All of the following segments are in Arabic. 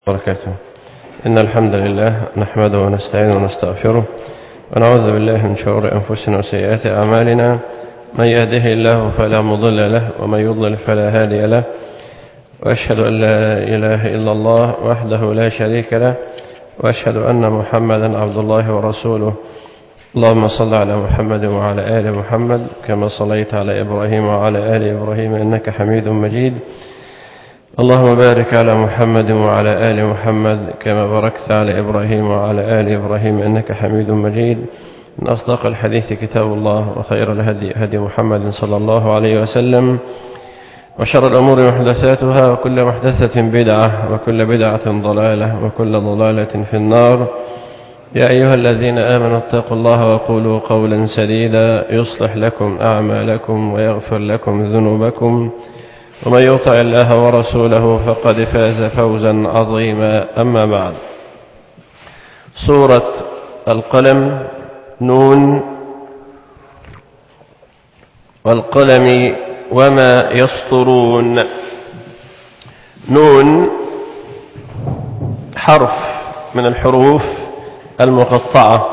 وبركاته. إن الحمد لله نحمده ونستعينه ونستغفره ونعوذ بالله من شرور أنفسنا وسيئات أعمالنا. من يهده الله فلا مضل له ومن يضلل فلا هادي له، وأشهد أن لا إله إلا الله وحده لا شريك له، وأشهد أن محمدا عبد الله ورسوله. اللهم صل على محمد وعلى آل محمد كما صليت على إبراهيم وعلى آل إبراهيم إنك حميد مجيد. اللهم بارك على محمد وعلى آل محمد كما باركت على إبراهيم وعلى آل إبراهيم إنك حميد مجيد. من أصدق الحديث كتاب الله، وخير الهدي هدي محمد صلى الله عليه وسلم، وشر الأمور محدثاتها، وكل محدثة بدعة، وكل بدعة ضلالة، وكل ضلالة في النار. يا أيها الذين آمنوا اتقوا الله وقولوا قولا سديدا يصلح لكم أعمالكم ويغفر لكم ذنوبكم، ومن يطع الله ورسوله فقد فاز فوزا عظيما. أما بعد، سورة القلم، نون والقلم وما يسطرون. نون حرف من الحروف المقطعة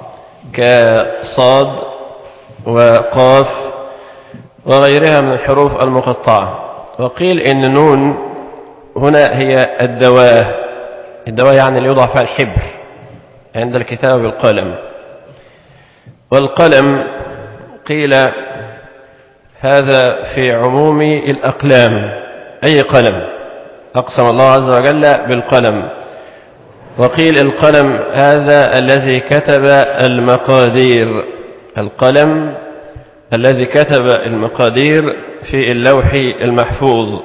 كصاد وقاف وغيرها من الحروف المقطعة. وقيل إن نون هنا هي الدواء يعني اللي يوضع فيها الحبر عند الكتابة بالقلم. والقلم قيل هذا في عموم الأقلام، أي قلم، أقسم الله عز وجل بالقلم. وقيل القلم هذا الذي كتب المقادير، القلم الذي كتب المقادير في اللوح المحفوظ.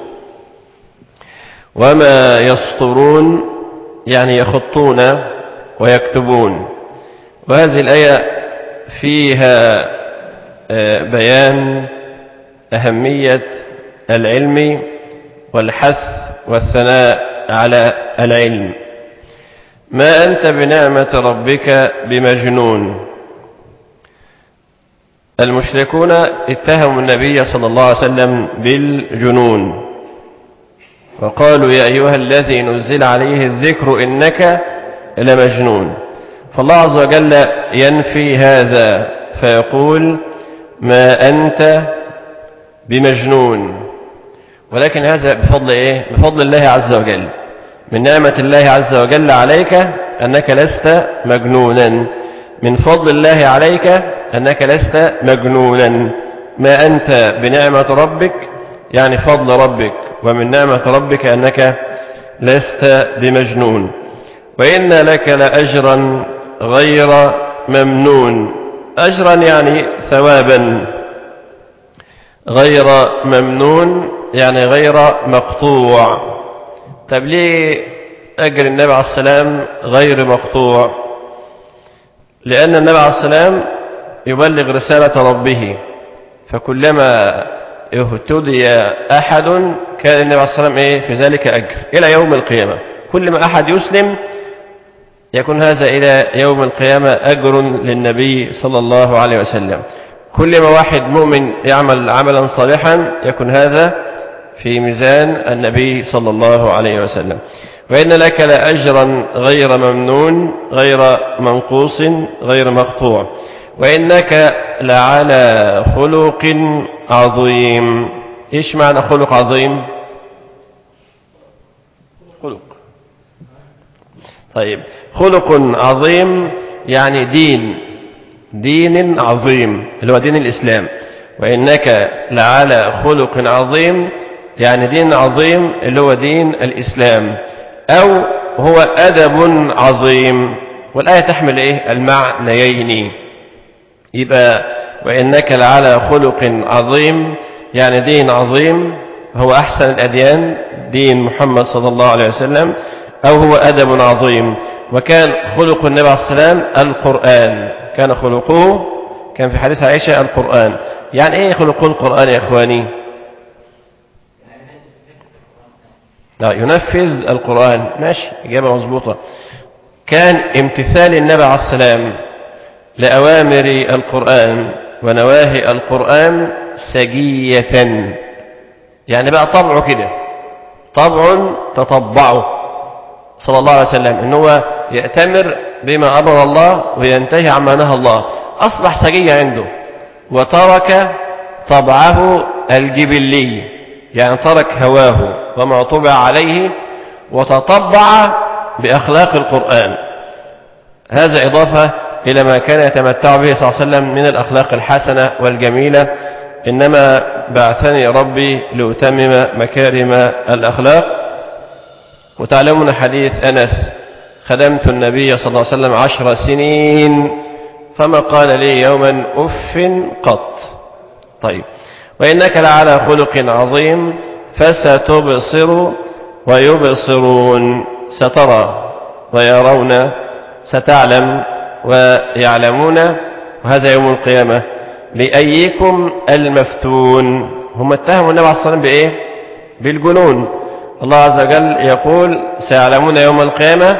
وما يسطرون يعني يخطون ويكتبون. وهذه الآية فيها بيان أهمية العلم والحث والثناء على العلم. ما أنت بنعمة ربك بمجنون. المشركون اتهموا النبي صلى الله عليه وسلم بالجنون، وقالوا يا أيها الذي نزل عليه الذكر إنك لمجنون. فالله عز وجل ينفي هذا فيقول ما أنت بمجنون. ولكن هذا بفضل إيه؟ بفضل الله عز وجل، من نعمة الله عز وجل عليك أنك لست مجنونا، من فضل الله عليك أنك لست مجنونا. ما أنت بنعمة ربك يعني فضل ربك، ومن نعمة ربك أنك لست بمجنون. وإن لك لأجرا غير ممنون. أجرا يعني ثوابا، غير ممنون يعني غير مقطوع. طب ليه أجر النبي عليه السلام غير مقطوع؟ لأن النبي عليه السلام يبلغ رسالة ربه، فكلما اهتدي أحد كان النبي عليه السلام في ذلك أجر إلى يوم القيامة. كل ما أحد يسلم يكون هذا إلى يوم القيامة أجر للنبي صلى الله عليه وسلم. كل ما واحد مؤمن يعمل عملا صالحا يكون هذا في ميزان النبي صلى الله عليه وسلم. وإن لك لأجرا غير ممنون، غير منقوص، غير مقطوع. وإنك لعلى خلق عظيم. إيش معنى خلق عظيم؟ خلق، طيب، خلق عظيم يعني دين عظيم اللي هو دين الإسلام. وإنك لعلى خلق عظيم يعني دين عظيم اللي هو دين الإسلام، أو هو أدب عظيم. والآية تحمل المعنيين. يبقى وإنك لعلى خلق عظيم يعني دين عظيم، هو أحسن الأديان دين محمد صلى الله عليه وسلم، أو هو أدب عظيم. وكان خلق النبي عليه السلام القرآن، كان خلقه، كان في حديث عائشة القرآن. يعني إيه خلقه القرآن يا إخواني؟ لا، ينفذ القرآن. ماشي، إجابة مظبوطة. كان امتثال النبي عليه السلام لأوامر القرآن ونواهي القرآن سجية، يعني بقى طبعه كده، طبع تطبعه صلى الله عليه وسلم إن هو يأتمر بما أمر الله وينتهي عما نهى الله، أصبح سجية عنده وترك طبعه الجبلي، يعني ترك هواه وما طبع عليه وتطبع بأخلاق القرآن. هذا إضافة إلى ما كان يتمتع به صلى الله عليه وسلم من الأخلاق الحسنة والجميلة. إنما بعثني ربي لأتمم مكارم الأخلاق. وتعلمون حديث أنس: خدمت النبي صلى الله عليه وسلم 10 سنين فما قال لي يوما أف قط. طيب، وإنك لعلى خلق عظيم فستبصر ويبصرون، سترى ويرون، ستعلم ويعلمون، وهذا يوم القيامة. لأيكم المفتون. هم اتهموا النبي عليه الصلاة والسلام بإيه؟ بالجنون. الله عز وجل يقول: سيعلمون يوم القيامة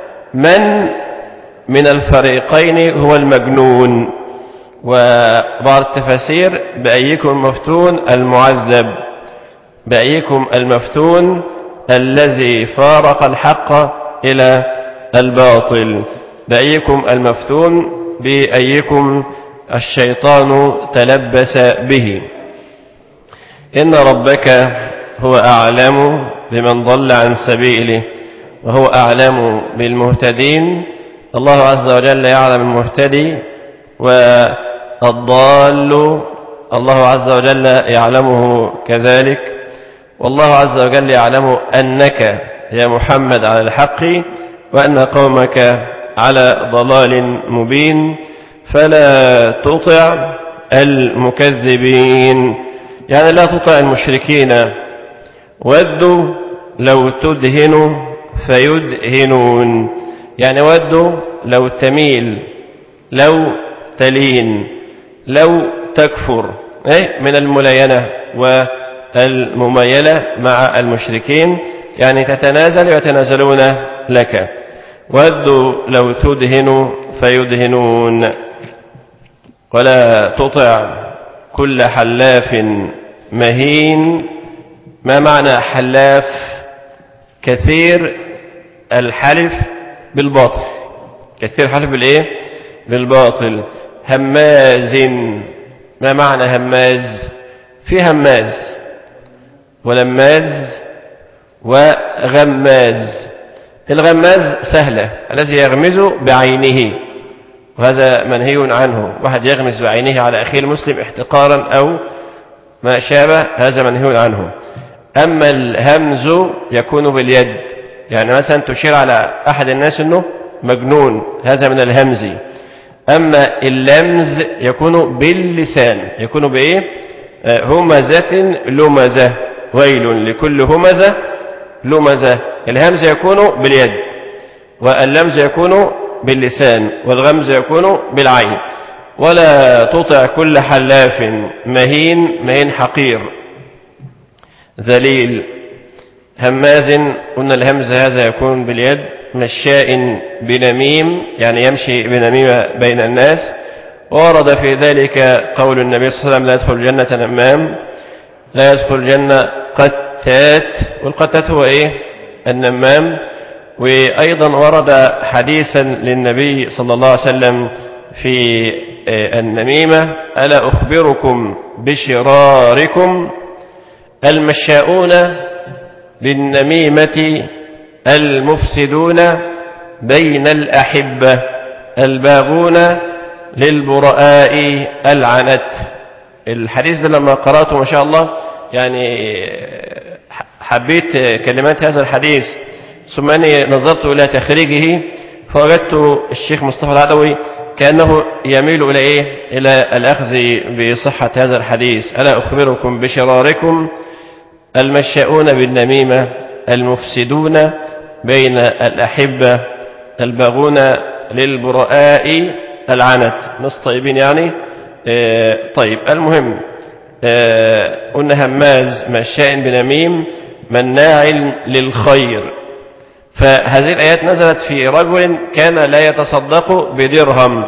من الفريقين هو المجنون. وبعض التفاسير: بأيكم المفتون المعذب، بأيكم المفتون الذي فارق الحق إلى الباطل، بأيكم المفتون بأيكم الشيطان تلبس به. إن ربك هو أعلم بمن ضل عن سبيله وهو أعلم بالمهتدين. الله عز وجل يعلم المهتدي والضال، الله عز وجل يعلمه كذلك. والله عز وجل يعلم أنك يا محمد على الحق وأن قومك على ضلال مبين، فلا تطع المكذبين. يعني لا تطع المشركين. ودوا لو تدهن فيدهنون، يعني ودوا لو تميل، لو تلين، لو تكفر، من الملاينة والممايلة مع المشركين، يعني تتنازل ويتنازلون لك. ودوا لو تدهن فيدهنون. ولا تطع كل حلاف مهين. ما معنى حلاف؟ كثير الحلف بالباطل، كثير الحلف بالإيه؟ بالباطل. هماز. ما معنى هماز؟ في هماز ولماز وغماز. الغماز سهلة، الذي يغمز بعينه، وهذا منهي عنه. واحد يغمز بعينه على أخيه المسلم احتقارا أو ما شابه، هذا منهي عنه. أما الهمز يكون باليد، يعني مثلا تشير على أحد الناس أنه مجنون، هذا من الهمز. أما اللمز يكون باللسان، يكون بإيه؟ همزة لمزة، ويل لكل همزة لمزة. الهمز يكون باليد، واللمز يكون باللسان، والغمز يكون بالعين. ولا تطع كل حلاف مهين. مهين حقير ذليل. هماز قلنا الهمز هذا يكون باليد. مشاء بنميم، يعني يمشي بنميمة بين الناس. ورد في ذلك قول النبي صلى الله عليه وسلم: لا يدخل الجنة نمام، لا يدخل الجنة قتات. والقتات هو إيه؟ النمام. وأيضا ورد حديثا للنبي صلى الله عليه وسلم في النميمة: ألا أخبركم بشراركم؟ المشاؤون بالنميمة، المفسدون بين الأحبة، الباغون للبراء العنت. الحديث ده لما قرأته ما شاء الله يعني حبيت كلمات هذا الحديث، ثم أني نظرت إلى تخريجه فوجدت الشيخ مصطفى العدوي كأنه يميل إلى إيه؟ إلى الأخذ بصحة هذا الحديث: ألا أخبركم بشراركم؟ المشاؤون بالنميمة، المفسدون بين الأحبة، الباغون للبراء العنت. ناس طيبين يعني. طيب، المهم قلنا هماز، مشاء بنميم، مناع للخير. فهذه الآيات نزلت في رجل كان لا يتصدق بدرهم،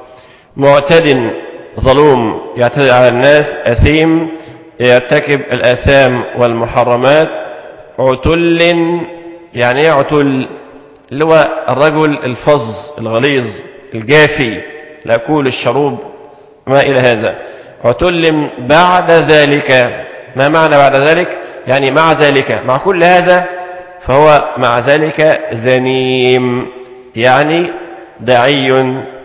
معتد ظلوم، يعتدي على الناس، أثيم، يرتكب الآثام والمحرمات. عتل، يعني عتل اللي هو الرجل الفظ الغليظ الجافي الأكول الشروب ما إلى هذا. عتل بعد ذلك. ما معنى بعد ذلك؟ يعني مع ذلك، مع كل هذا فهو مع ذلك زنيم، يعني دعي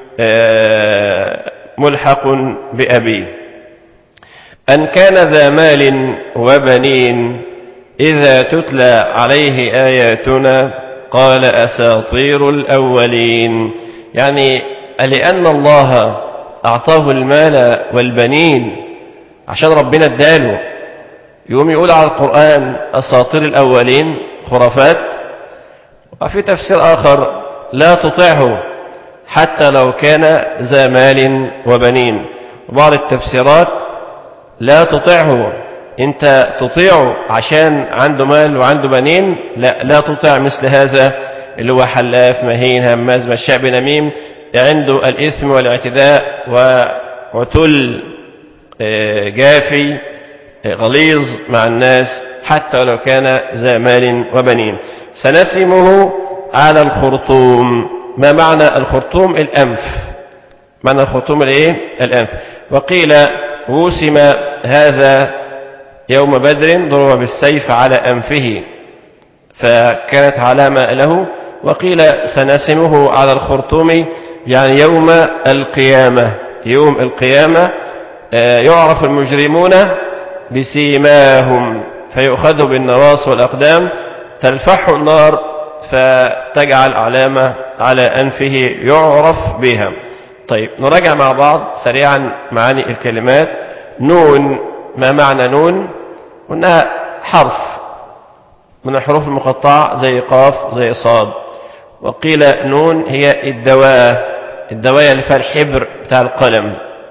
ملحق بأبيه. أن كان ذا مال وبنين إذا تتلى عليه آياتنا قال أساطير الأولين. يعني لأن الله أعطاه المال والبنين عشان ربنا اداله، يقوم يقول على القرآن أساطير الأولين، خرافات. وفي تفسير آخر لا تطعه حتى لو كان ذا مال وبنين. وبعض التفسيرات لا تطعه، انت تطيعه عشان عنده مال وعنده بنين، لا تطع مثل هذا اللي هو حلاف مهين هماز مشاء بنميم، عنده الإثم والاعتداء وعتل جافي غليظ مع الناس حتى لو كان ذا مال وبنين. سنسمه على الخرطوم. ما معنى الخرطوم؟ الأنف. معنى الخرطوم الايه؟ الأنف. وقيل وسم هذا يوم بدر، ضرب بالسيف على أنفه فكانت علامة له. وقيل سنسمه على الخرطوم يعني يوم القيامة. يوم القيامة يعرف المجرمون بسيماهم فيؤخذوا بالنواصي والأقدام، تلفح النار فتجعل علامة على أنفه يعرف بها. طيب نراجع مع بعض سريعا معاني الكلمات. نون، ما معنى نون؟ قلنا حرف من الحروف المقطعة زي قاف زي صاد. وقيل نون هي الدواء اللي فيها الحبر بتاع القلم.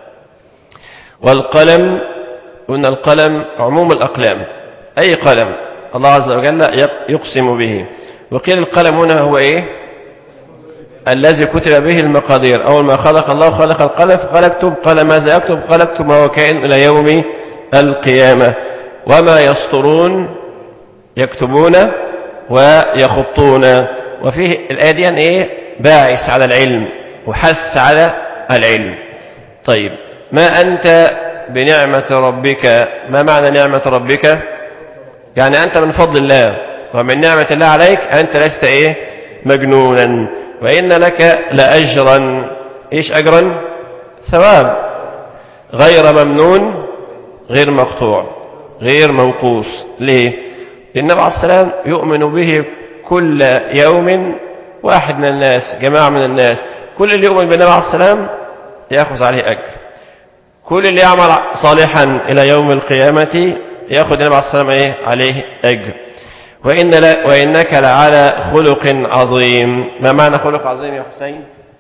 والقلم قلنا القلم عموم الأقلام، أي قلم الله عز وجل يقسم به. وقيل القلم هنا هو إيه؟ الذي كتب به المقادير. أول ما خلق الله خلق القلم فقال اكتب، قال ماذا أكتب؟ قال اكتب ما هو كائن إلى يوم القيامة. وما يسطرون يكتبون ويخطون. وفيه الآية دي إيه؟ باعث على العلم وحث على العلم. طيب ما أنت بنعمة ربك. ما معنى نعمة ربك؟ يعني أنت من فضل الله ومن نعمة الله عليك أنت لست إيه؟ مجنونا. وإن لك لأجرا. إيش أجرا؟ ثواب غير ممنون غير مقطوع غير منقوص. ليه؟ لأن النبي عليه السلام يؤمن به كل يوم واحد من الناس، جماعة من الناس. كل اللي يؤمن بالنبي عليه السلام يأخذ عليه أجر. كل اللي يعمل صالحا إلى يوم القيامة يأخذ النبي عليه السلام إيه؟ عليه أجر. وإنك لعلى خلق عظيم. ما معنى خلق عظيم يا حسين؟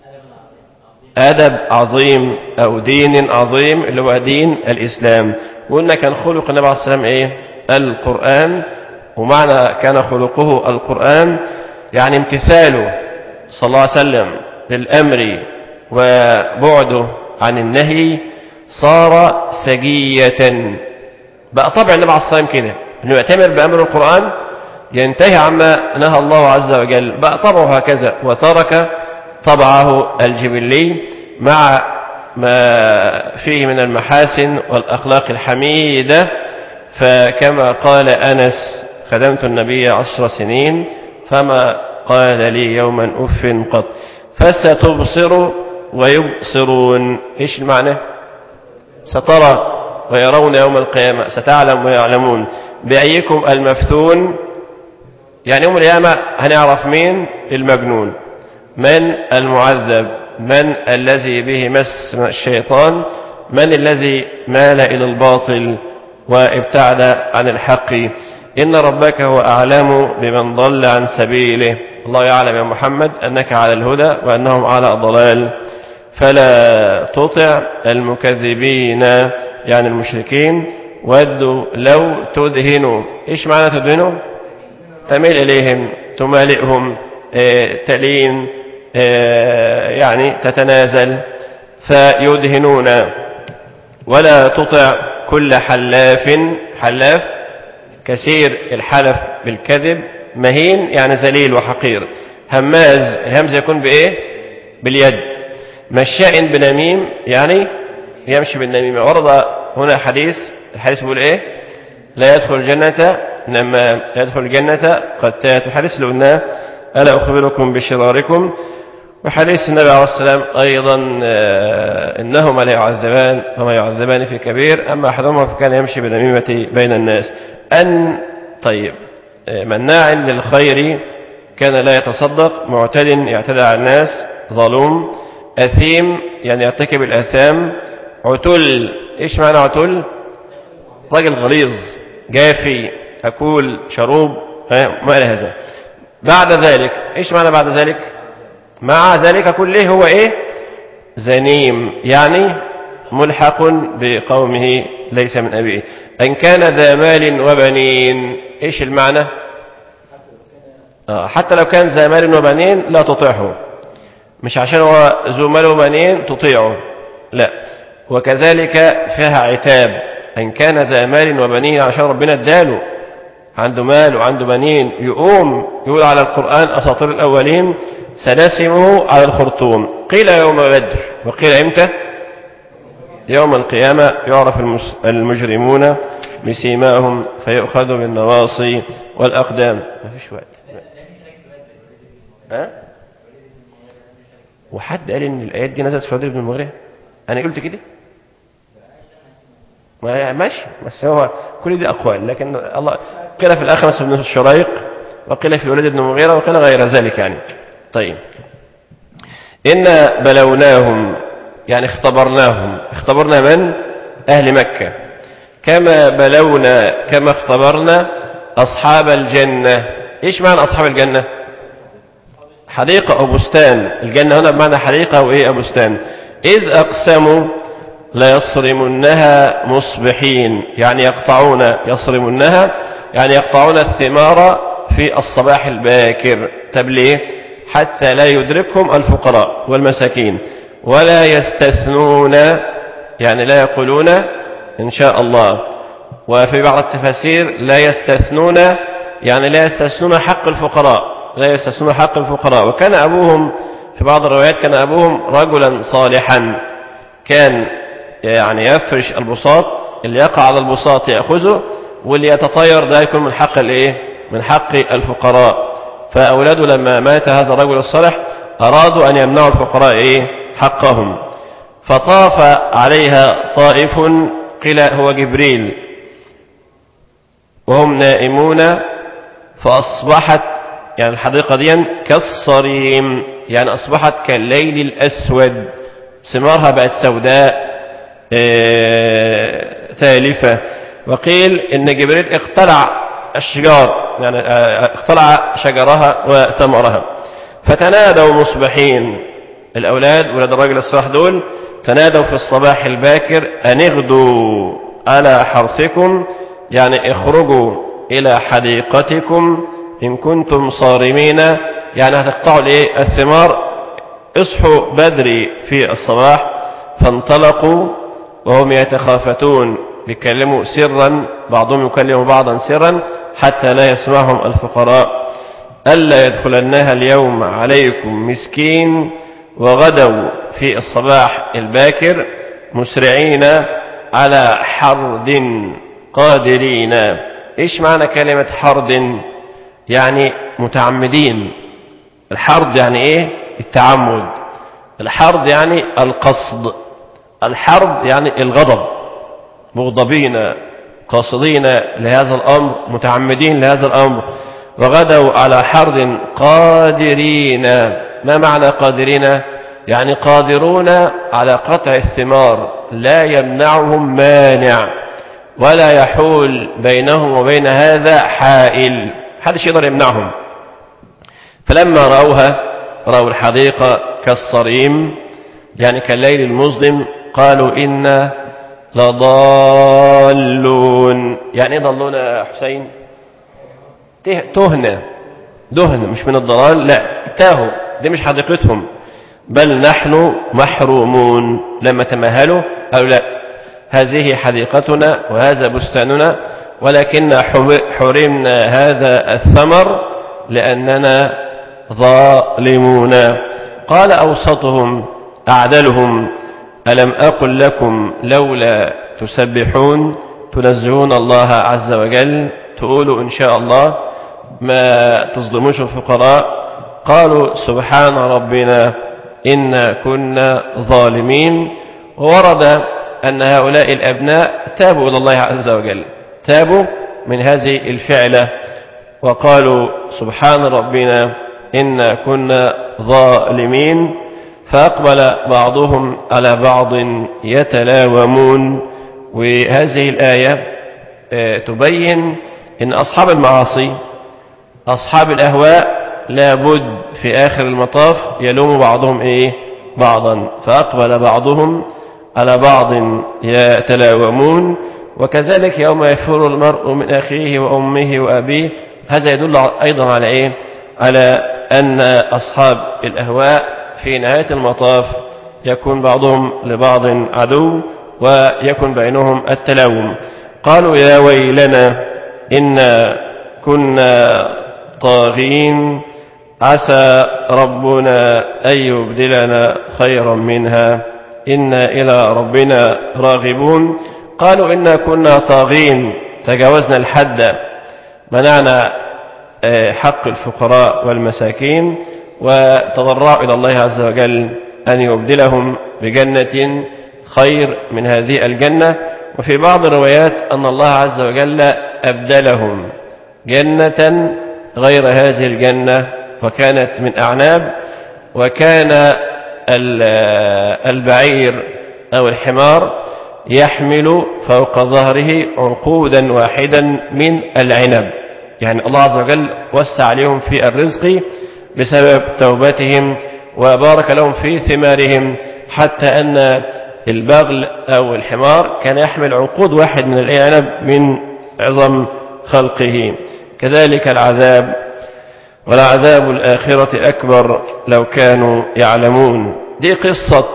أدب عظيم أو دين عظيم اللي هو دين الإسلام. وقلنا كان خلق النبي عليه السلام إيه؟ القرآن. ومعنى كان خلقه القرآن يعني امتثاله صلى الله عليه وسلم للأمر وبعده عن النهي صار سجية. بقى طبع النبي عليه السلام كده أنه يأتمر بأمر القرآن ينتهي عما نهى الله عز وجل. بقى طبعه هكذا وترك طبعه الجبلي مع ما فيه من المحاسن والأخلاق الحميدة. فكما قال أنس خدمت النبي 10 سنين فما قال لي يوما أف قط. فستبصر ويبصرون. إيش المعنى؟ سترى ويرون يوم القيامة، ستعلم ويعلمون بأيكم المفتون. يعني يوم القيامة هنعرف مين المجنون، من المعذب، من الذي به مس الشيطان، من الذي مال إلى الباطل وابتعد عن الحق. إن ربك هو أعلم بمن ضل عن سبيله. الله يعلم يا محمد أنك على الهدى وأنهم على ضلال. فلا تطع المكذبين يعني المشركين. ودوا لو تدهنوا. إيش معنى تدهنوا؟ تميل إليهم، تمالئهم، تلين، يعني تتنازل. فيدهنون. ولا تطع كل حلاف كثير الحلف بالكذب، مهين يعني ذليل وحقير. هماز الهمز يكون بإيه؟ باليد. مشاء بنميم يعني يمشي بالنميمة. ورد هنا الحديث بيقول إيه؟ لا يدخل الجنة نمام، لا يدخل الجنة قتات. وحديث اللي قلناه ألا أخبركم بشراركم. وحديث النبي عليه السلام أيضا إنهما لا يعذبان وما يعذبان في كبير أما أحدهما فكان يمشي بالنميمة بين الناس. طيب مناع للخير كان لا يتصدق، معتد يعتدى على الناس، ظلوم، أثيم يعني يرتكب الآثام، عتل. إيش معنى عتل؟ راجل غليظ جافي أكول شروب ما إلى هذا. بعد ذلك إيش معنى بعد ذلك؟ مع ذلك كله هو إيه؟ زنيم يعني ملحق بقومه ليس من أبيه. أن كان ذا مال وبنين. إيش المعنى؟ حتى لو كان ذا مال وبنين لا تطيعه، مش عشان هو ذو مال وبنين تطيعه، لا. وكذلك فيها عتاب. أن كان ذا مال وبنين عشان ربنا اداله عنده مال وعنده بنين يقوم يقول على القرآن أساطير الأولين سنسمه على الخرطوم. قيل يوم بدر وقيل إمتى؟ يوم القيامة يعرف المجرمون بسيماهم فيؤخذوا بالنواصي والأقدام. ما فيش وقت. وحد قال إن الآيات دي نزلت في عدل بن المغيرة؟ أنا قلت كده؟ ماشي، بس هو كل دي أقوال، لكن الله قيل في الأخنس بن الشريق وقيل في الوليد بن المغيرة وقيل غير ذلك يعني. طيب إنا بلوناهم يعني اختبرنا من؟ أهل مكة. كما اختبرنا أصحاب الجنة. إيش معنى أصحاب الجنة؟ حديقة أو بستان. الجنة هنا بمعنى حديقة وإيه؟ بستان. إذ أقسموا ليصرمنها مصبحين يعني يصرمنها يعني يقطعون الثمار في الصباح الباكر. طب ليه؟ حتى لا يدركهم الفقراء والمساكين. ولا يستثنون يعني لا يقولون إن شاء الله. وفي بعض التفاسير لا يستثنون يعني لا يستثنون حق الفقراء. وكان أبوهم في بعض الروايات كان أبوهم رجلا صالحا كان يعني يفرش البساط، اللي يقع على البساط يأخذه واللي يتطير ده يكون من حق من حق الفقراء. فأولاده لما مات هذا الرجل الصالح أرادوا أن يمنعوا الفقراء حقهم. فطاف عليها طائف قيل هو جبريل وهم نائمون فأصبحت يعني الحديقة دي كالصريم يعني أصبحت كالليل الأسود، ثمارها بقت سوداء تالفة. وقيل إن جبريل اقتلع الشجار يعني اقتلع شجرها وثمرها. فتنادوا مصبحين الأولاد ولد الرجل الصالح دول تنادوا في الصباح الباكر أن اغدوا على حرثكم يعني اخرجوا إلى حديقتكم إن كنتم صارمين يعني هتقطعوا الثمار. اصحوا بدري في الصباح. فانطلقوا وهم يتخافتون يكلموا سرا، بعضهم يكلم بعضا سرا حتى لا يسمعهم الفقراء. ألا يدخلنها اليوم عليكم مسكين. وغدوا في الصباح الباكر مسرعين على حرد قادرين. إيش معنى كلمة حرد؟ يعني متعمدين. الحرد يعني إيه؟ التعمد. الحرد يعني القصد. الحرد يعني الغضب، مغضبين قاصدين لهذا الأمر متعمدين لهذا الأمر. وغدوا على حرد قادرين. ما معنى قادرين؟ يعني قادرون على قطع الثمار لا يمنعهم مانع ولا يحول بينهم وبين هذا حائل، محدش يقدر يمنعهم. فلما رأوا الحديقة كالصريم يعني كالليل المظلم قالوا إنا لضالون. يعني ايه ضلون يا حسين؟ دهن مش من الضلال، لا تاهوا، دي مش حديقتهم. بل نحن محرومون. لما تمهلوا قالوا لا هذه حديقتنا وهذا بستاننا ولكن حرمنا هذا الثمر لأننا ظالمون. قال أوسطهم أعدلهم ألم أقل لكم لولا تسبحون تنزهون الله عز وجل تقولوا إن شاء الله ما تظلموش الفقراء. قالوا سبحان ربنا إنا كنا ظالمين. وورد أن هؤلاء الأبناء تابوا إلى الله عز وجل، تابوا من هذه الفعلة وقالوا سبحان ربنا إنا كنا ظالمين. فأقبل بعضهم على بعض يتلاومون. وهذه الآية تبين أن أصحاب المعاصي أصحاب الأهواء لابد في آخر المطاف يلوم بعضهم بعضا. فأقبل بعضهم على بعض يتلاومون. وكذلك يوم يفر المرء من أخيه وأمه وأبيه. هذا يدل أيضا على على أن أصحاب الأهواء في نهاية المطاف يكون بعضهم لبعض عدو ويكون بينهم التلاوم. قالوا يا ويلنا إنا كنا طاغين عسى ربنا أن يبدلنا خيرا منها إنا إلى ربنا راغبون. قالوا إنا كنا طاغين تجاوزنا الحد، منعنا حق الفقراء والمساكين، وتضرعوا إلى الله عز وجل أن يبدلهم بجنة خير من هذه الجنة. وفي بعض الروايات أن الله عز وجل أبدلهم جنة غير هذه الجنة وكانت من أعناب، وكان البعير أو الحمار يحمل فوق ظهره عنقودا واحدا من العنب. يعني الله عز وجل وسع عليهم في الرزق بسبب توبتهم وبارك لهم في ثمارهم، حتى أن البغل أو الحمار كان يحمل عنقود واحد من العنب من عظم خلقه. كذلك العذاب، ولعذاب الآخرة أكبر لو كانوا يعلمون. دي قصة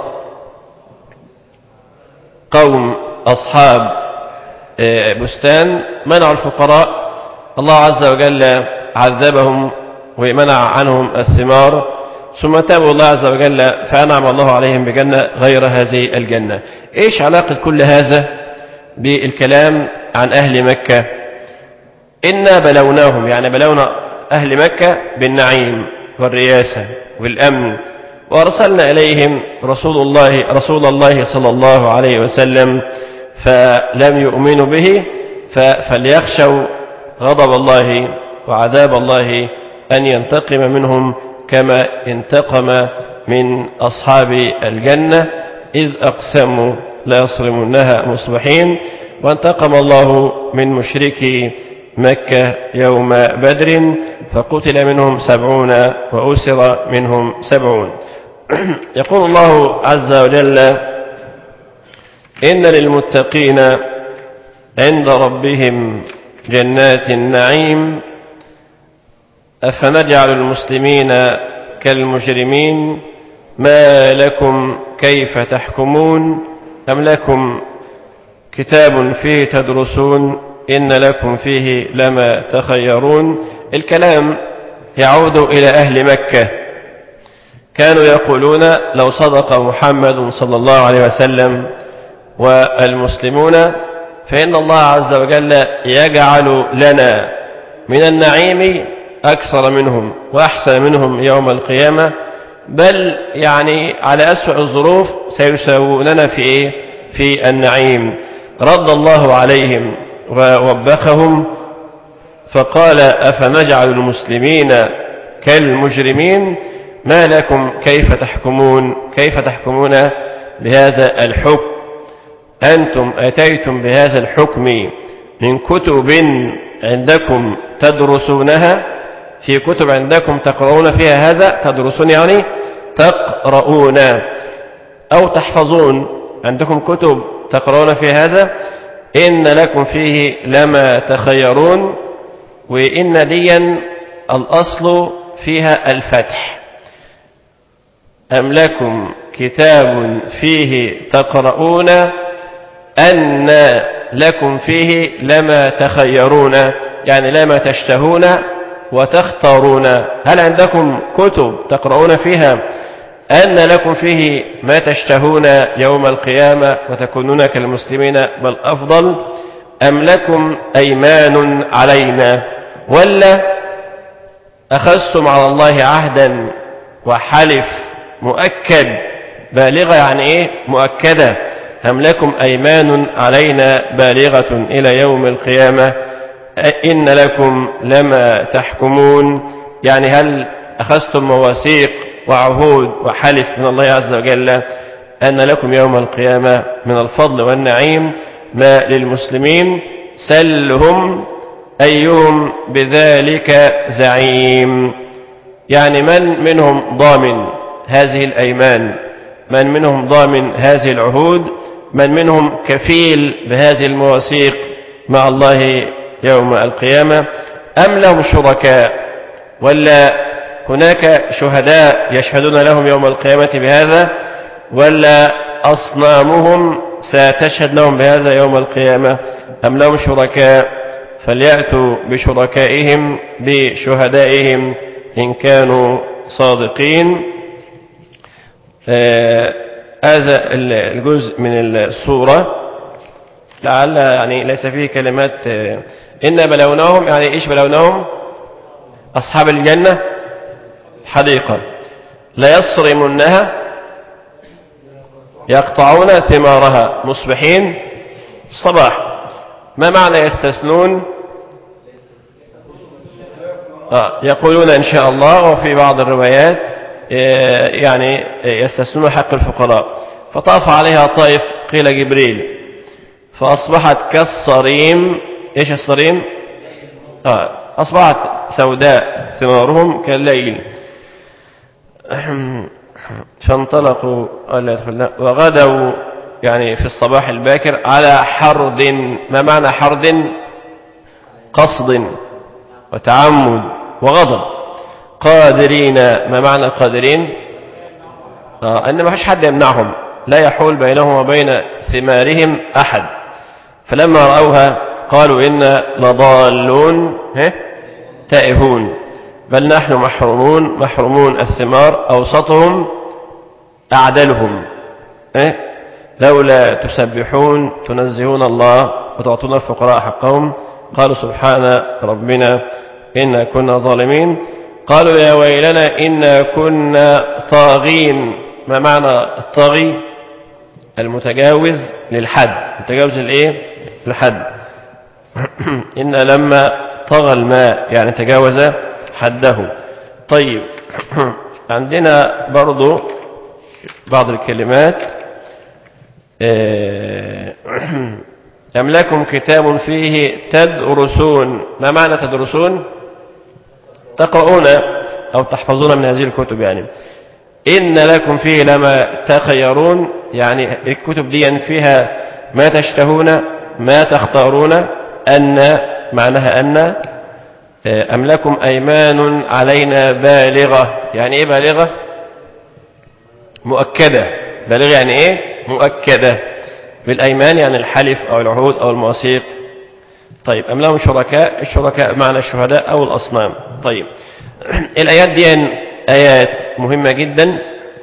قوم أصحاب بستان منعوا الفقراء، الله عز وجل عذبهم ومنع عنهم الثمار، ثم تابوا الله عز وجل فأنعم الله عليهم بجنة غير هذه الجنة. إيش علاقة كل هذا بالكلام عن أهل مكة؟ إنا بلوناهم، يعني بلونا أهل مكة بالنعيم والرياسة والأمن، وأرسلنا إليهم رسول الله صلى الله عليه وسلم فلم يؤمنوا به، فليخشوا غضب الله وعذاب الله أن ينتقم منهم كما انتقم من أصحاب الجنة إذ أقسموا ليصرمنها مصبحين. وانتقم الله من مشركي مكة يوم بدر فقتل منهم 70 وأسر منهم 70. يقول الله عز وجل إن للمتقين عند ربهم جنات النعيم أفنجعل المسلمين كالمجرمين ما لكم كيف تحكمون أم لكم كتاب فيه تدرسون إن لكم فيه لما تخيرون. الكلام يعود إلى أهل مكة، كانوا يقولون لو صدق محمد صلى الله عليه وسلم والمسلمون فإن الله عز وجل يجعل لنا من النعيم أكثر منهم وأحسن منهم يوم القيامة، بل يعني على أسوأ الظروف سيساووننا في النعيم. رد الله عليهم ووبخهم فقال أفنجعل المسلمين كالمجرمين ما لكم كيف تحكمون بهذا الحكم؟ أنتم أتيتم بهذا الحكم من كتب عندكم تدرسونها، في كتب عندكم تقرؤون فيها هذا، تدرسون يعني تقرؤون أو تحفظون، عندكم كتب تقرؤون فيها هذا، إن لكم فيه لما تخيرون. وإن ديا الأصل فيها الفتح، أم لكم كتاب فيه تقرؤون أن لكم فيه لما تخيرون، يعني لما تشتهون وتختارون. هل عندكم كتب تقرؤون فيها أن لكم فيه ما تشتهون يوم القيامة وتكونون كالمسلمين بل أفضل، أم لكم أيمان علينا؟ ولا أخذتم على الله عهدا وحلف مؤكد بالغة، يعني إيه مؤكدة؟ أم لكم أيمان علينا بالغة إلى يوم القيامة إن لكم لما تحكمون. يعني هل أخذتم مواثيق وعهود وحلف من الله عز وجل أن لكم يوم القيامة من الفضل والنعيم ما للمسلمين؟ سلهم أيهم بذلك زعيم. يعني من منهم ضامن هذه الأيمان؟ من منهم ضامن هذه العهود؟ من منهم كفيل بهذه المواثيق مع الله يوم القيامة؟ أم لهم شركاء؟ ولا هناك شهداء يشهدون لهم يوم القيامة بهذا؟ ولا أصنامهم ستشهد لهم بهذا يوم القيامة؟ أم لهم شركاء؟ فليأتوا بشركائهم بشهدائهم إن كانوا صادقين. هذا الجزء من السورة لعل يعني ليس فيه كلمات إن بلوناهم، يعني إيش بلوناهم؟ أصحاب الجنة حديقة لا يصرمنها يقطعون ثمارها مصبحين صباح. ما معنى يستثنون؟ يقولون إن شاء الله، وفي بعض الروايات يعني يستثنون حق الفقراء. فطاف عليها طائف قيل جبريل فأصبحت كالصريم. إيش الصريم؟ أصبحت سوداء ثمارهم كالليل. فانطلقوا وغدوا يعني في الصباح الباكر على حرد. ما معنى حرد؟ قصد وتعمد وغضب. قادرين. ما معنى قادرين؟ أن ما فيش حد يمنعهم، لا يحول بينهم وبين ثمارهم أحد. فلما رأوها قالوا إنا لضالون تائهون بل نحن محرومون الثمار أوسطهم أعدلهم لولا تسبحون تنزهون الله وتعطون الفقراء حقهم. قالوا سبحان ربنا إنا كنا ظالمين. قالوا يا ويلنا إنا كنا طاغين. ما معنى الطاغي؟ المتجاوز للحد. متجاوز الايه؟ الحد. إن لما طغى الماء يعني تجاوز حده. طيب عندنا برضو بعض الكلمات. أم لكم كتاب فيه تدرسون. ما معنى تدرسون؟ تقرؤون أو تحفظون من هذه الكتب. يعني إن لكم فيه لما تخيرون، يعني الكتب دي فيها ما تشتهون ما تختارون. أن معناها أن. أم لكم أيمان علينا بالغة. يعني إيه بالغة؟ مؤكدة. بالغة يعني إيه؟ مؤكدة. بالأيمان يعني الحلف أو العهود أو المواثيق. طيب أم لهم شركاء؟ الشركاء معنى الشهداء أو الأصنام. طيب الآيات دي آيات مهمة جدا.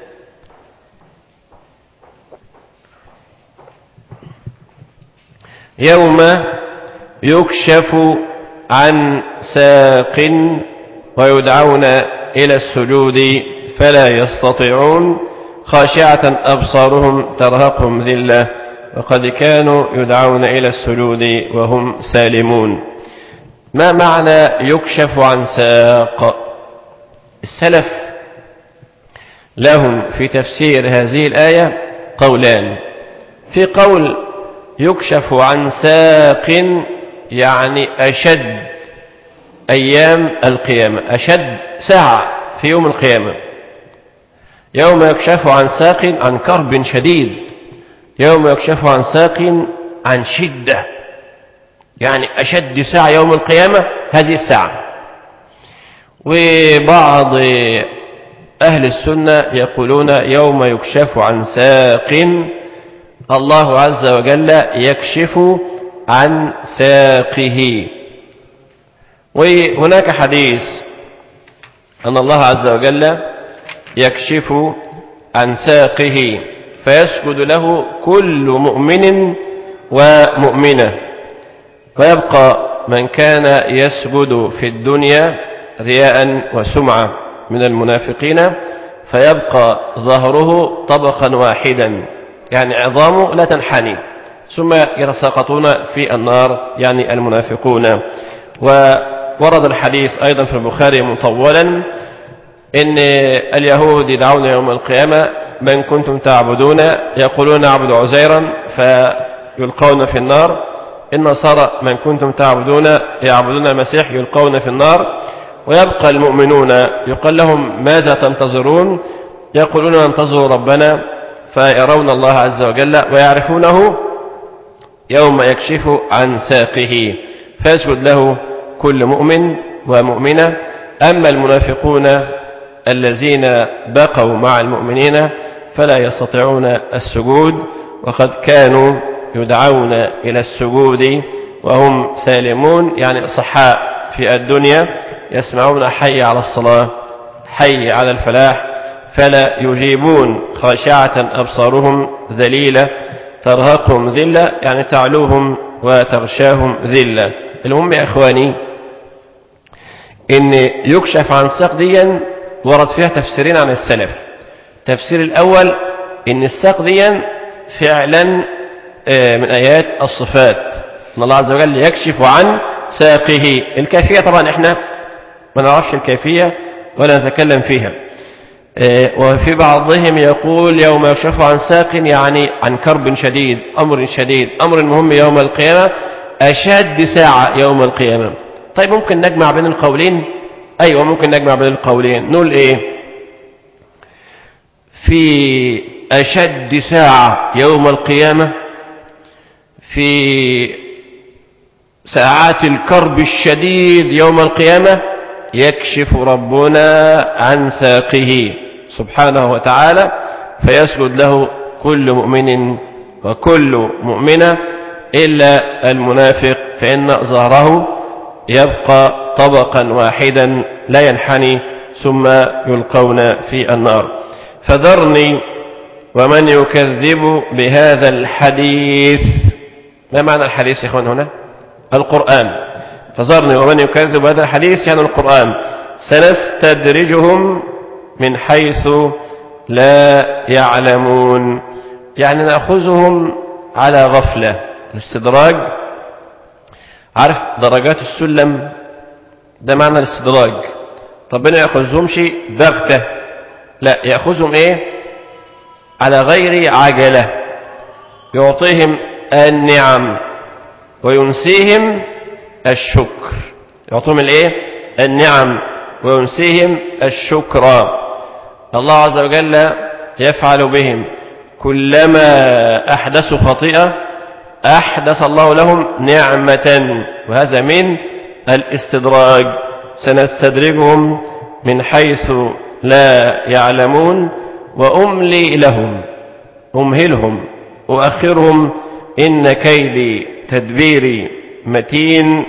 يوم يكشف عن ساق ويدعون إلى السجود فلا يستطيعون خاشعة أبصارهم ترهقهم ذلة وقد كانوا يدعون إلى السجود وهم سالمون. ما معنى يكشف عن ساق؟ السلف لهم في تفسير هذه الآية قولان. في قول يكشف عن ساق يعني أشد أيام القيامة، أشد ساعة في يوم القيامة. يوم يكشف عن ساق عن كرب شديد، يوم يكشف عن ساق عن شدة، يعني أشد ساعة يوم القيامة هذه الساعة. وبعض أهل السنة يقولون يوم يكشف عن ساق الله عز وجل يكشف عن ساقه. وهناك حديث أن الله عز وجل يكشف عن ساقه فيسجد له كل مؤمن ومؤمنة، ويبقى من كان يسجد في الدنيا رياء وسمعة من المنافقين فيبقى ظهره طبقا واحدا، يعني عظامه لا تنحني، ثم يتساقطون في النار، يعني المنافقون. وورد الحديث أيضا في البخاري مطولا إن اليهود يدعون يوم القيامة من كنتم تعبدون، يقولون نعبد عزيرا فيلقون في النار. النصارى من كنتم تعبدون يعبدون المسيح يلقون في النار. ويبقى المؤمنون يقال لهم ماذا تنتظرون؟ يقولون ننتظر ربنا، فيرون الله عز وجل ويعرفونه يوم يكشف عن ساقه فيسجد له كل مؤمن ومؤمنة. أما المنافقون الذين بقوا مع المؤمنين فلا يستطيعون السجود، وقد كانوا يدعون إلى السجود وهم سالمون، يعني صحاء في الدنيا، يسمعون حي على الصلاة حي على الفلاح فلا يجيبون، خاشعة أبصارهم ذليلة ترهقهم ذلة، يعني تعلوهم وتغشاهم ذلة. المهم يا إخواني إن يكشف عن ساق ديا ورد فيها تفسيرين عن السلف. التفسير الأول إن الساق ديا فعلا من آيات الصفات، إن الله عز وجل يكشف عن ساقه. الكيفية طبعا إحنا ما نعرفش الكيفية ولا نتكلم فيها. وفي بعضهم يقول يوم يكشف عن ساق يعني عن كرب شديد، أمر شديد، أمر مهم يوم القيامة، أشد ساعة يوم القيامة. طيب ممكن نجمع بين القولين؟ أيوة ممكن نجمع بين القولين. نقول إيه؟ في أشد ساعة يوم القيامة، في ساعات الكرب الشديد يوم القيامة يكشف ربنا عن ساقه سبحانه وتعالى فيسجد له كل مؤمن وكل مؤمنة إلا المنافق، فإن ظهره يبقى طبقا واحدا لا ينحني ثم يلقون في النار. فذرني ومن يكذب بهذا الحديث. ما معنى الحديث يا إخوان هنا؟ القرآن. فذرني ومن يكذب بهذا الحديث يعني القرآن. سنستدرجهم من حيث لا يعلمون، يعني نأخذهم على غفلة. الاستدراج عارف درجات السلم، ده معنى الاستدراج. ربنا يأخذهمش بغتة، لا يأخذهم ايه؟ على غير عجلة، يعطيهم النعم وينسيهم الشكر. يعطيهم الايه؟ النعم وينسيهم الشكر. الله عز وجل يفعل بهم كلما أحدثوا خطيئة أحدث الله لهم نعمة، وهذا من الاستدراج. سنستدرجهم من حيث لا يعلمون وأملي لهم، أمهلهم وأخرهم، إن كيدي تدبيري متين.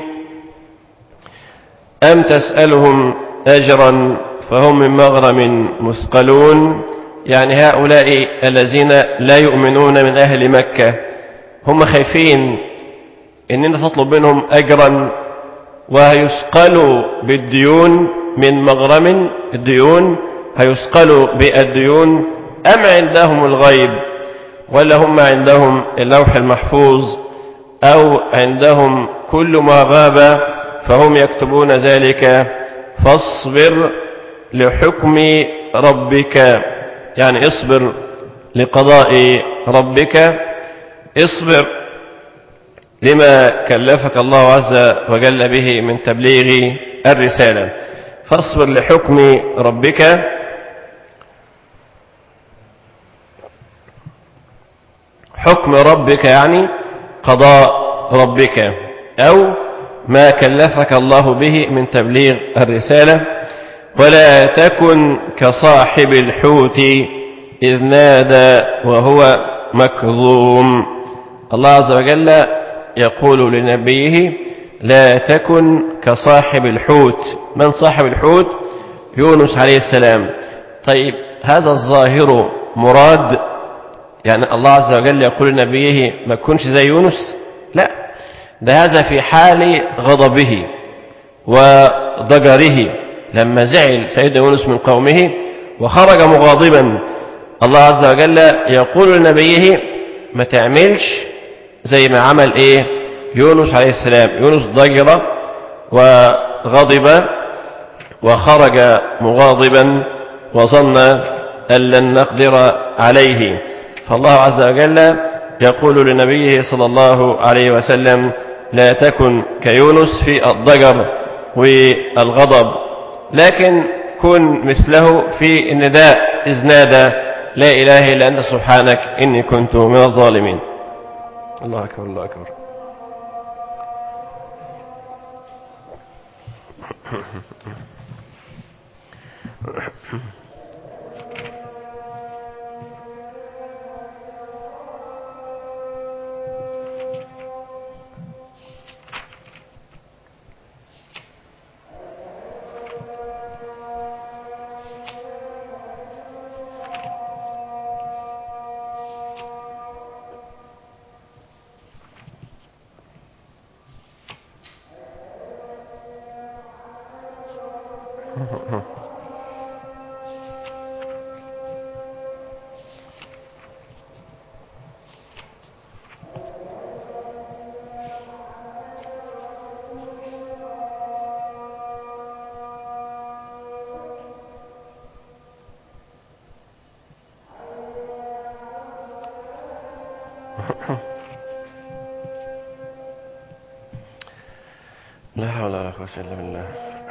أم تسألهم أجرا فهم من مغرم مثقلون، يعني هؤلاء الذين لا يؤمنون من أهل مكة هم خايفين إن أنت تطلب منهم أجرا وهيثقلوا بالديون، من مغرم الديون، هيثقلوا بالديون. أم عندهم الغيب ولا هم عندهم اللوح المحفوظ أو عندهم كل ما غاب فهم يكتبون ذلك. فاصبر لحكم ربك، يعني اصبر لقضاء ربك، اصبر لما كلفك الله عز وجل به من تبليغ الرسالة. فاصبر لحكم ربك، حكم ربك يعني قضاء ربك أو ما كلفك الله به من تبليغ الرسالة. ولا تكن كصاحب الحوت إذ نادى وهو مكظوم. الله عز وجل يقول لنبيه لا تكن كصاحب الحوت. من صاحب الحوت؟ يونس عليه السلام. طيب هذا الظاهر مراد؟ يعني الله عز وجل يقول لنبيه ما تكونش زي يونس؟ لا، ده هذا في حال غضبه وضجره لما زعل سيدنا يونس من قومه وخرج مغاضبا. الله عز وجل يقول لنبيه ما تعملش زي ما عمل يونس عليه السلام. يونس ضجر وغضب وخرج مغاضبا وظن أن لن نقدر عليه. فالله عز وجل يقول لنبيه صلى الله عليه وسلم لا تكن كيونس في الضجر والغضب، لكن كن مثله في النداء إذ نادى لا إله إلا أنت سبحانك إني كنت من الظالمين. الله أكبر الله أكبر. لا حول ولا قوة إلا بالله.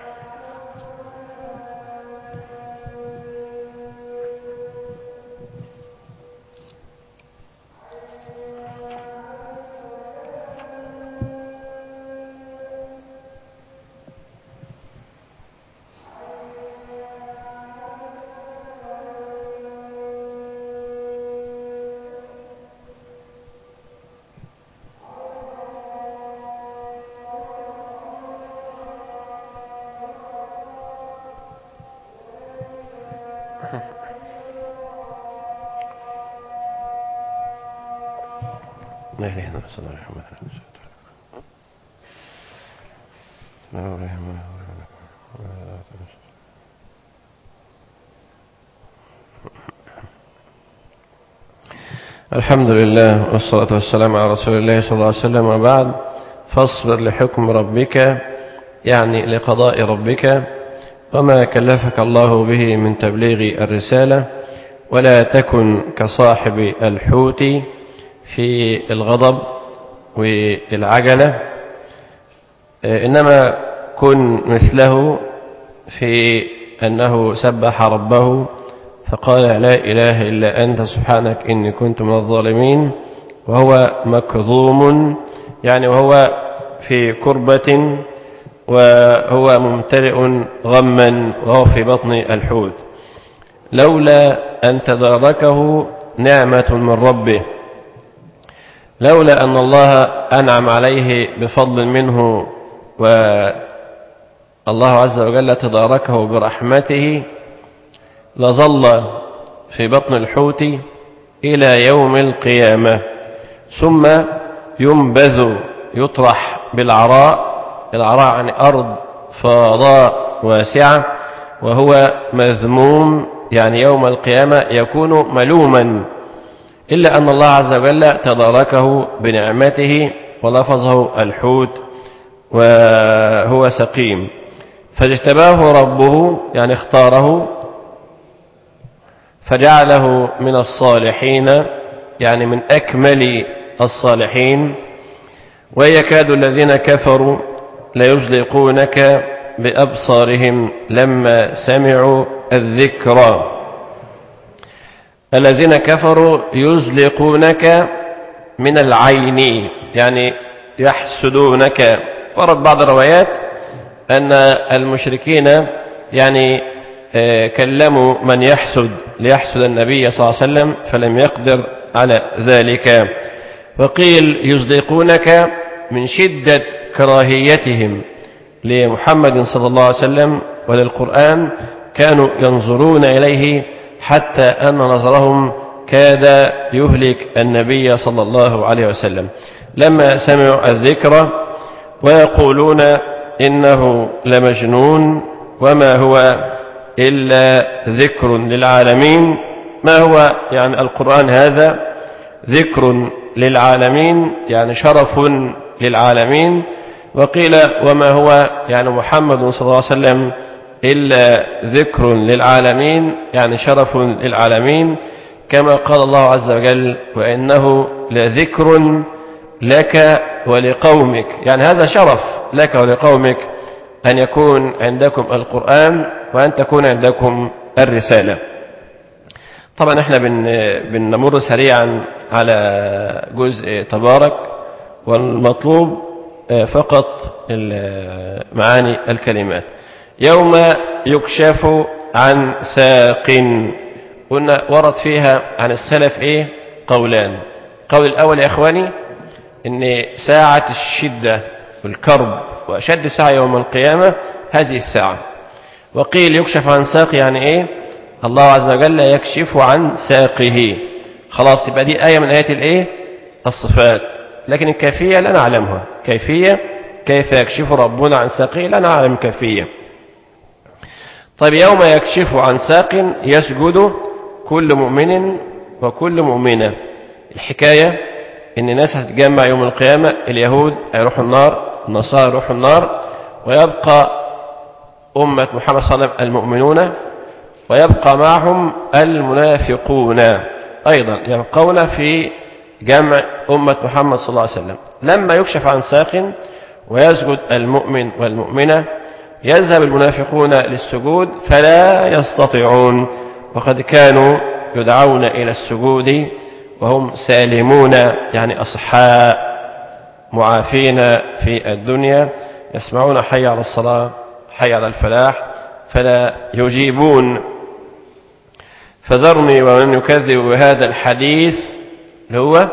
لا إله إلا الله. الحمد لله والصلاة والسلام على رسول الله صلى الله عليه وسلم، وبعد. فاصبر لحكم ربك، يعني لقضاء ربك وما كلفك الله به من تبليغ الرسالة، ولا تكن كصاحب الحوت في الغضب والعجلة، إنما كن مثله في أنه سبح ربه فقال لا إله إلا أنت سبحانك إني كنت من الظالمين، وهو مكظوم، يعني وهو في كربة وهو ممتلئ غما وهو في بطن الحوت، لولا أن تداركه نعمة من ربه، لولا أن الله أنعم عليه بفضل منه والله عز وجل تداركه برحمته لظل في بطن الحوت إلى يوم القيامة، ثم ينبذ يطرح بالعراء. العراء عن أرض فضاء واسعة، وهو مذموم، يعني يوم القيامة يكون ملوما، إلا أن الله عز وجل تداركه بنعمته ولفظه الحوت وهو سقيم، فاجتباه ربه، يعني اختاره فجعله من الصالحين، يعني من أكمل الصالحين. ويكاد الذين كفروا ليزلقونك بأبصارهم لما سمعوا الذكرى. الذين كفروا يزلقونك من العين، يعني يحسدونك. ورد بعض الروايات أن المشركين يعني كلموا من يحسد ليحسد النبي صلى الله عليه وسلم فلم يقدر على ذلك. وقيل يزلقونك من شدة كراهيتهم لمحمد صلى الله عليه وسلم وللقرآن، كانوا ينظرون إليه حتى أن نظرهم كاد يهلك النبي صلى الله عليه وسلم لما سمعوا الذكر، ويقولون إنه لمجنون وما هو إلا ذكر للعالمين. ما هو يعني القرآن هذا ذكر للعالمين، يعني شرف للعالمين. وقيل وما هو يعني محمد صلى الله عليه وسلم إلا ذكر للعالمين، يعني شرف للعالمين، كما قال الله عز وجل وإنه لذكر لك ولقومك. يعني هذا شرف لك ولقومك أن يكون عندكم القرآن وأن تكون عندكم الرسالة. طبعا احنا بنمر سريعا على جزء تبارك، والمطلوب فقط معاني الكلمات. يوم يكشف عن ساق، قلنا ورد فيها عن السلف ايه قولان. قول الاول يا اخواني ان ساعة الشدة والكرب واشد ساعة يوم القيامة هذه الساعة. وقيل يكشف عن ساق يعني ايه؟ الله عز وجل يكشف عن ساقه. خلاص يبقى دي آية من آيات الايه الصفات، لكن الكيفية لا نعلمها. كيفية كيف يكشف ربنا عن ساقه لا نعلم كيفية. طيب يوم يكشف عن ساق يسجد كل مؤمن وكل مؤمنة. الحكاية ان الناس هتتجمع يوم القيامة، اليهود هيروحوا النار، النصارى يروحوا النار، ويبقى أمة محمد صلى الله عليه وسلم المؤمنون، ويبقى معهم المنافقون أيضا يبقون في جمع أمة محمد صلى الله عليه وسلم. لما يكشف عن ساق ويسجد المؤمن والمؤمنة يذهب المنافقون للسجود فلا يستطيعون، وقد كانوا يدعون إلى السجود وهم سالمون، يعني أصحاء معافين في الدنيا، يسمعون حي على الصلاة حي على الفلاح فلا يجيبون. فذرني ومن يكذب بهذا الحديث اللي هو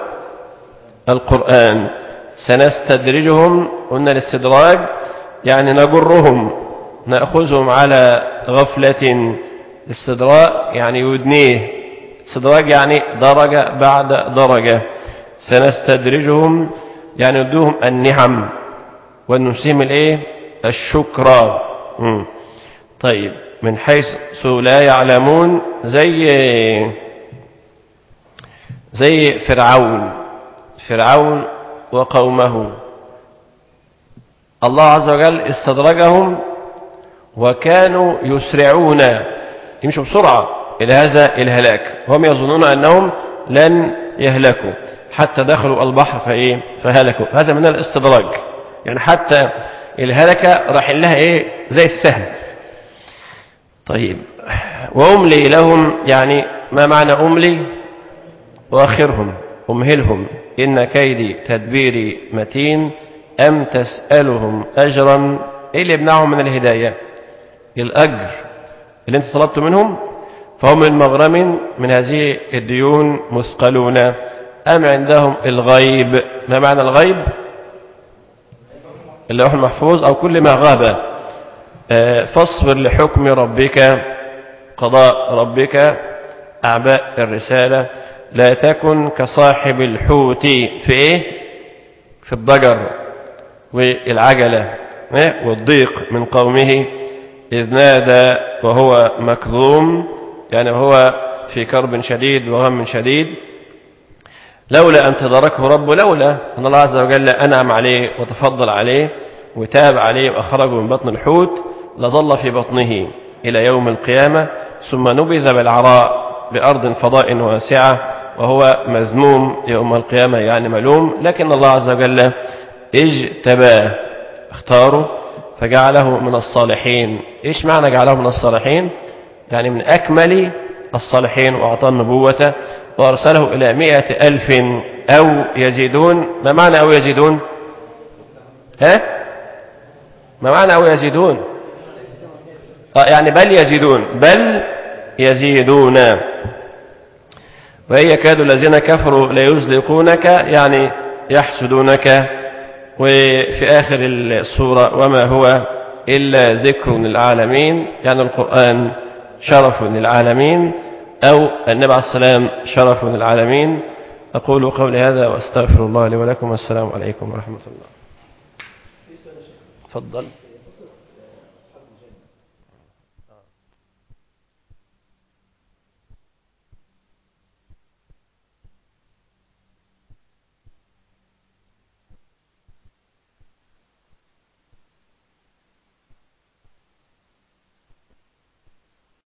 القرآن سنستدرجهم، قلنا الاستدراج يعني نجرهم نأخذهم على غفلة. استدراج يعني يدنيه، استدراج يعني درجة بعد درجة. سنستدرجهم يعني ندوهم النعم ونسيهم الايه الشكر. طيب من حيث لا يعلمون، زي فرعون وقومه. الله عز وجل استدرجهم وكانوا يسرعون يمشوا بسرعة إلى هذا الهلاك، وهم يظنون أنهم لن يهلكوا حتى دخلوا البحر فهلكوا. هذا من الاستدراج، يعني حتى الهلكة راح لها زي السهم. طيب وأملي لهم، يعني ما معنى أملي؟ وآخرهم أمهلهم إن كيدي تدبيري متين أم تسألهم أجرا. إيه اللي يمنعهم من الهداية؟ الأجر اللي أنت طلبت منهم، فهم من مغرم من هذه الديون مثقلون. أم عندهم الغيب. ما معنى الغيب؟ اللوح المحفوظ أو كل ما غاب. فاصبر لحكم ربك، قضاء ربك، أعباء الرسالة. لا تكن كصاحب الحوت في الضجر والعجلة والضيق من قومه إذ نادى وهو مكظوم، يعني هو في كرب شديد وغم شديد. لولا أن تدركه ربه، لولا أن الله عز وجل أنعم عليه وتفضل عليه وتاب عليه وأخرجه من بطن الحوت لظل في بطنه إلى يوم القيامة، ثم نبذ بالعراء بأرض فضاء واسعة وهو مذموم يوم القيامة، يعني ملوم. لكن الله عز وجل اجتباه، اختاره فجعله من الصالحين. إيش معنى جعله من الصالحين؟ يعني من أكمل الصالحين، وأعطاه النبوة وأرسله إلى 100,000 أو يزيدون. ما معنى أو يزيدون؟ ما معنى أو يزيدون؟ يعني بل يزيدون، بل يزيدون. وإن يكاد الذين كفروا ليزلقونك، يعني يحسدونك. وفي آخر السورة وما هو إلا ذكر للعالمين، يعني القرآن شرف للعالمين أو النبي عليه السلام شرف للعالمين. أقول قولي هذا وأستغفر الله لي ولكم، والسلام عليكم ورحمة الله. تفضل.